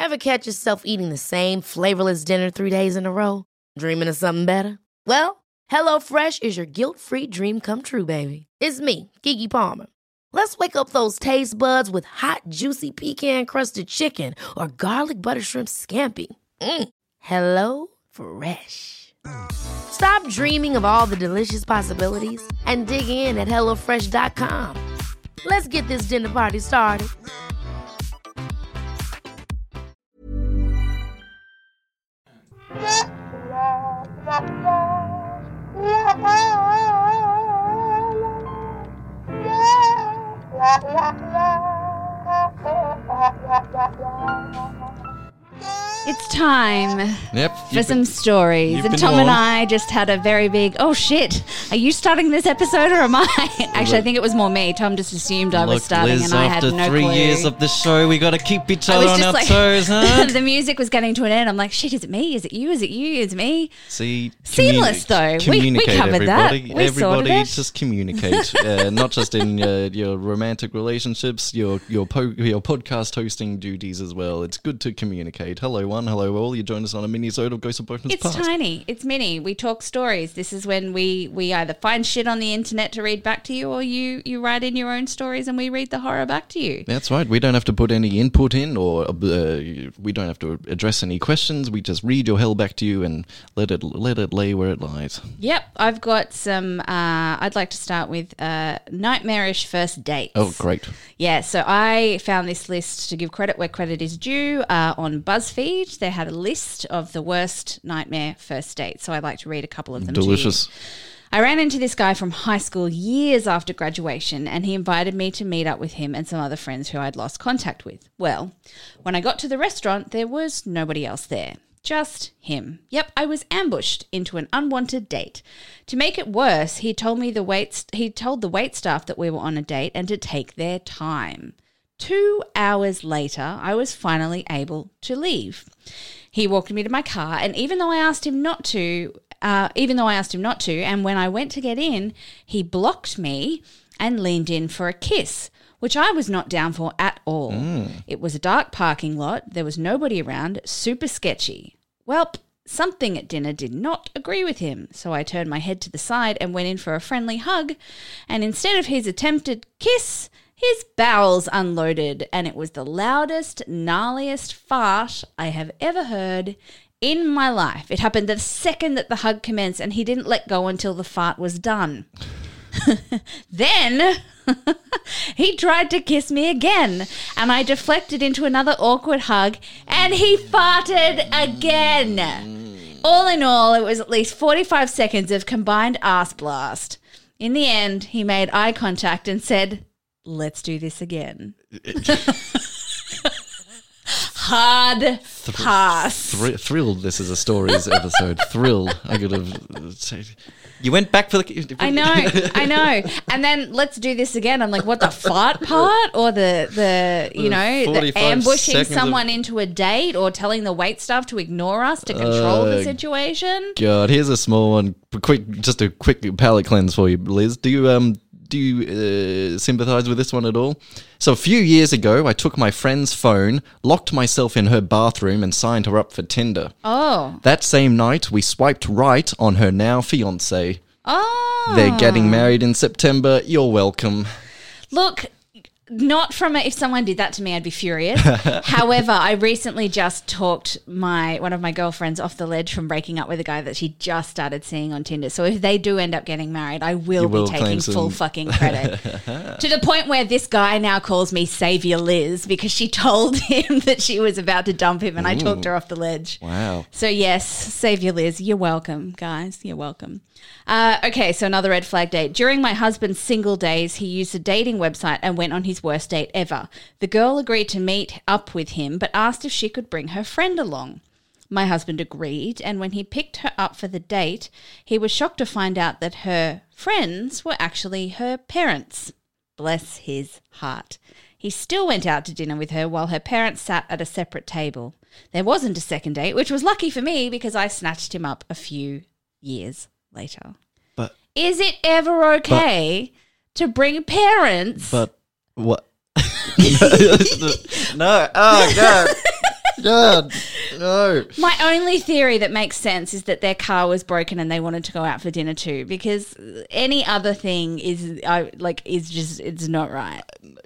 Ever catch yourself eating the same flavorless dinner 3 days in a row? Dreaming of something better? Well, HelloFresh is your guilt-free dream come true, baby. It's me, Keke Palmer. Let's wake up those taste buds with hot, juicy pecan-crusted chicken or garlic butter shrimp scampi. Hello Fresh. Stop dreaming of all the delicious possibilities and dig in at HelloFresh.com. Let's get this dinner party started. It's time for some stories. And Tom on. and I just had a very big, oh shit, are you starting this episode or am I? Actually, I think it was more me. Tom just assumed I was starting, Liz, and I had no after 3 clue. years of the show, we got to keep each I other was on just our like, toes, huh? the music was getting to an end. I'm like, shit, is it me? Is it you? Is it you? Is it me? See, Seamless, though. We communicate, covered that. everybody. We sorted Everybody it. just communicate, not just in your romantic relationships, your podcast hosting duties as well. It's good to communicate. Hello, one, hello, all. You join us on a mini-sode of Ghosts of Boatman's It's Past. tiny. It's mini. We talk stories. This is when we either find shit on the internet to read back to you, or you write in your own stories and we read the horror back to you. That's right. We don't have to put any input in, or we don't have to address any questions. We just read your hell back to you and let it lay where it lies. Yep, I've got some. I'd like to start with nightmarish first dates. Oh, great. Yeah, so I found this list, to give credit where credit is due, on BuzzFeed. They had a list of the worst nightmare first dates, so I'd like to read a couple of them Delicious. to you. I ran into this guy from high school years after graduation, and he invited me to meet up with him and some other friends who I'd lost contact with. Well, when I got to the restaurant, there was nobody else there. Just him. Yep, I was ambushed into an unwanted date. To make it worse, he told the wait staff that we were on a date and to take their time. 2 hours later, I was finally able to leave. He walked me to my car, and even though I asked him not to, and when I went to get in, he blocked me and leaned in for a kiss, which I was not down for at all. It was a dark parking lot. There was nobody around. Super sketchy. Well, something at dinner did not agree with him, so I turned my head to the side and went in for a friendly hug, and instead of his attempted kiss, his bowels unloaded, and it was the loudest, gnarliest fart I have ever heard in my life. It happened the second that the hug commenced, and he didn't let go until the fart was done. Then he tried to kiss me again, and I deflected into another awkward hug, and he farted again. All in all, it was at least 45 seconds of combined ass blast. In the end, he made eye contact and said, "Let's do this again." Hard pass. Thrilled this is a stories episode. Thrilled. I could have said, you went back for the... I know. And then let's do this again. I'm like, what, the fart part or the the ambushing someone into a date or telling the waitstaff to ignore us to control the situation? God, here's a small one. Just a quick palate cleanse for you, Liz. Do you sympathise with this one at all? So a few years ago, I took my friend's phone, locked myself in her bathroom and signed her up for Tinder. Oh. That same night, we swiped right on her now fiancé. Oh. They're getting married in September. You're welcome. Look, not from if someone did that to me, I'd be furious. However, I recently just talked one of my girlfriends off the ledge from breaking up with a guy that she just started seeing on Tinder. So if they do end up getting married, I will be taking full fucking credit. To the point where this guy now calls me Saviour Liz because she told him that she was about to dump him and I talked her off the ledge. Wow. So yes, Saviour Liz, you're welcome, guys. You're welcome. Okay, so another red flag date. During my husband's single days, he used a dating website and went on his worst date ever. The girl agreed to meet up with him, but asked if she could bring her friend along. My husband agreed, and when he picked her up for the date, he was shocked to find out that her friends were actually her parents. Bless his heart. He still went out to dinner with her while her parents sat at a separate table. There wasn't a second date, which was lucky for me because I snatched him up a few years later. But is it ever okay to bring parents? But what? No. Oh God. God, no. My only theory that makes sense is that their car was broken and they wanted to go out for dinner too, because any other thing is it's not right.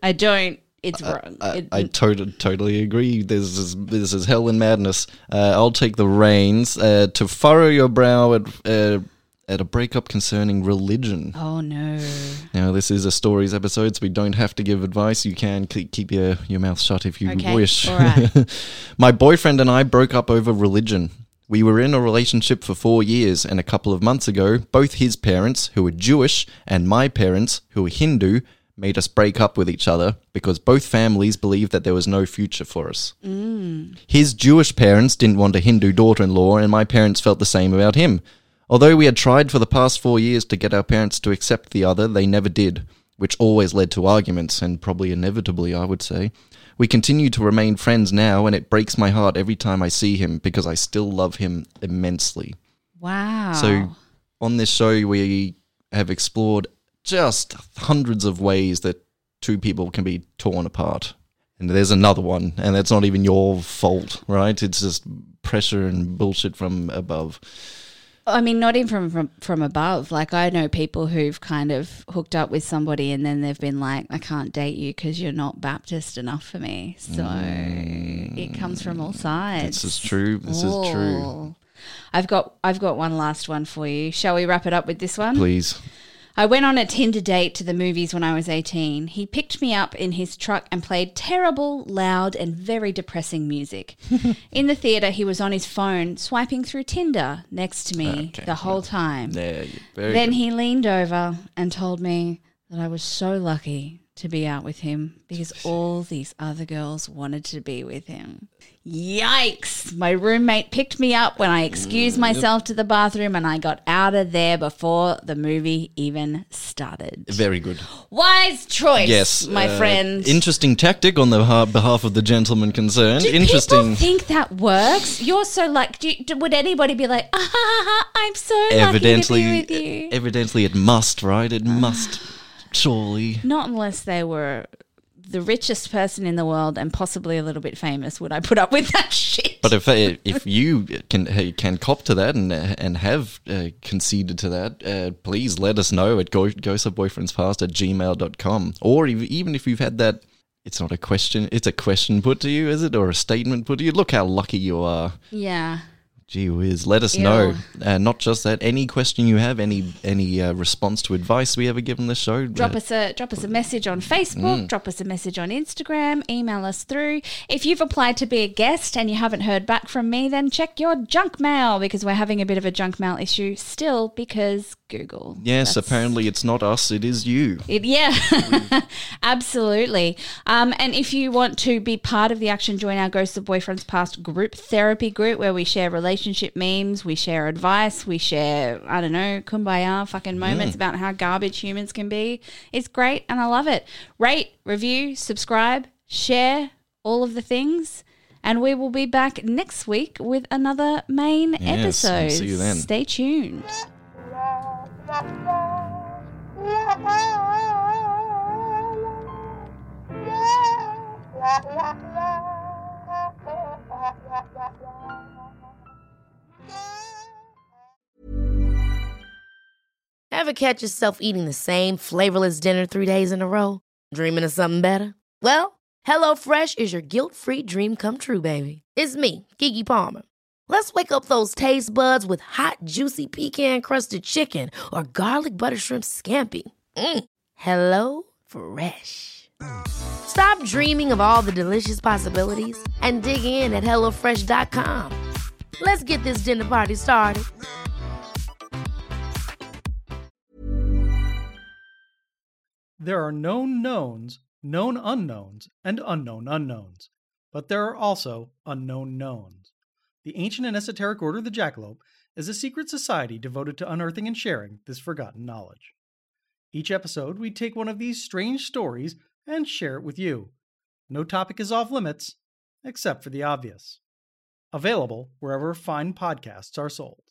It's wrong. I totally agree. This is hell and madness. I'll take the reins to furrow your brow at a breakup concerning religion. Oh, no. Now, this is a stories episode, so we don't have to give advice. You can keep your mouth shut if you wish. All right. My boyfriend and I broke up over religion. We were in a relationship for 4 years, and a couple of months ago, both his parents, who were Jewish, and my parents, who were Hindu, made us break up with each other because both families believed that there was no future for us. His Jewish parents didn't want a Hindu daughter-in-law, and my parents felt the same about him. Although we had tried for the past 4 years to get our parents to accept the other, they never did, which always led to arguments, and probably inevitably, I would say. We continue to remain friends now, and it breaks my heart every time I see him because I still love him immensely. Wow. So on this show, we have explored just hundreds of ways that two people can be torn apart. And there's another one, and that's not even your fault, right? It's just pressure and bullshit from above. I mean, not even from above. Like, I know people who've kind of hooked up with somebody and then they've been like, I can't date you because you're not Baptist enough for me. So it comes from all sides. This is true. This is true. I've got one last one for you. Shall we wrap it up with this one? Please. I went on a Tinder date to the movies when I was 18. He picked me up in his truck and played terrible, loud, and very depressing music. In the theatre, he was on his phone swiping through Tinder next to me the whole time. Yeah, Then he leaned over and told me that I was so lucky to be out with him because all these other girls wanted to be with him. Yikes! My roommate picked me up when I excused myself to the bathroom and I got out of there before the movie even started. Very good. Wise choice, Yes, my friend. Interesting tactic on the behalf of the gentleman concerned. Do Interesting. people think that works? You're so like, would anybody be like, I'm so lucky to be with you? Evidently it must, right? It must, surely. Not unless they were the richest person in the world and possibly a little bit famous, would I put up with that shit? But if you can cop to that and have conceded to that, please let us know at ghostofboyfriendspast@gmail.com. Or even if you've had that, it's not a question, it's a question put to you, is it? Or a statement put to you? Look how lucky you are. Yeah. Gee whiz, let us know. Not just that, any question you have, any response to advice we ever given the show. Drop us a message on Facebook, drop us a message on Instagram, email us through. If you've applied to be a guest and you haven't heard back from me, then check your junk mail because we're having a bit of a junk mail issue still because Google. Yes, apparently it's not us, it is you. Absolutely. And if you want to be part of the action, join our Ghosts of Boyfriends Past group therapy group where we share relationship memes, we share advice, we share, I don't know, kumbaya fucking moments about how garbage humans can be. It's great and I love it. Rate, review, subscribe, share, all of the things. And we will be back next week with another main episode. See you then. Stay tuned. Ever catch yourself eating the same flavorless dinner 3 days in a row? Dreaming of something better? Well, HelloFresh is your guilt-free dream come true, baby. It's me, Keke Palmer. Let's wake up those taste buds with hot, juicy pecan-crusted chicken or garlic butter shrimp scampi. Hello Fresh. Stop dreaming of all the delicious possibilities and dig in at HelloFresh.com. Let's get this dinner party started. There are known knowns, known unknowns, and unknown unknowns. But there are also unknown knowns. The ancient and esoteric order of the Jackalope is a secret society devoted to unearthing and sharing this forgotten knowledge. Each episode, we take one of these strange stories and share it with you. No topic is off limits, except for the obvious. Available wherever fine podcasts are sold.